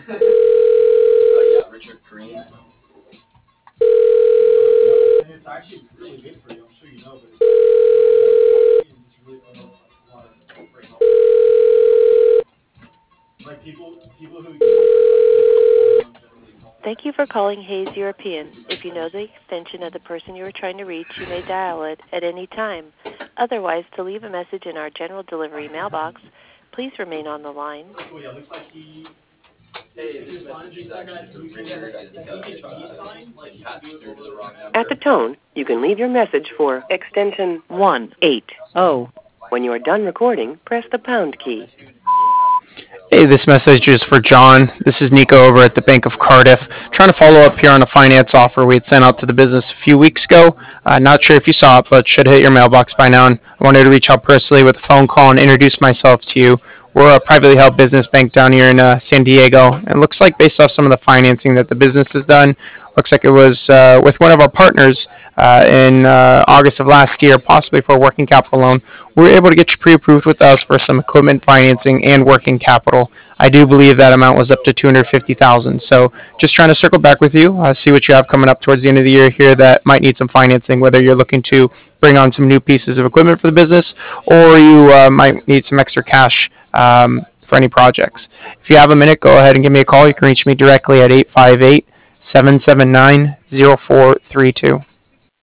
Yeah, Richard Green. And it's actually really good for you. I'm sure you know, but it's really promotes a lot of brain health. Like people who use it are longevity and healthy. Thank you for calling Hayes European. If you know the extension of the person you are trying to reach, you may dial it at any time. Otherwise, to leave a message in our general delivery mailbox, please remain on the line. Cool, yeah, looks like he. Hey, this message is actually for Richard. I think it passed through to the wrong number. At the tone, you can leave your message for extension 180. When you are done recording, press the pound key. Hey, this message is for John. This is Nico over at the Bank of Cardiff. Trying to follow up here on a finance offer we had sent out to the business a few weeks ago. Not sure if you saw it, but should hit your mailbox by now. And I wanted to reach out personally with a phone call and introduce myself to you. We're a privately held business bank down here in San Diego. It looks like based off some of the financing that the business has done, looks like it was with one of our partners in August of last year, possibly for a working capital loan. We were able to get you pre-approved with us for some equipment financing and working capital. I do believe that amount was up to $250,000. So just trying to circle back with you, see what you have coming up towards the end of the year here that might need some financing, whether you're looking to bring on some new pieces of equipment for the business or you might need some extra cash for any projects. If you have a minute, go ahead and give me a call. You can reach me directly at 858-779-0432.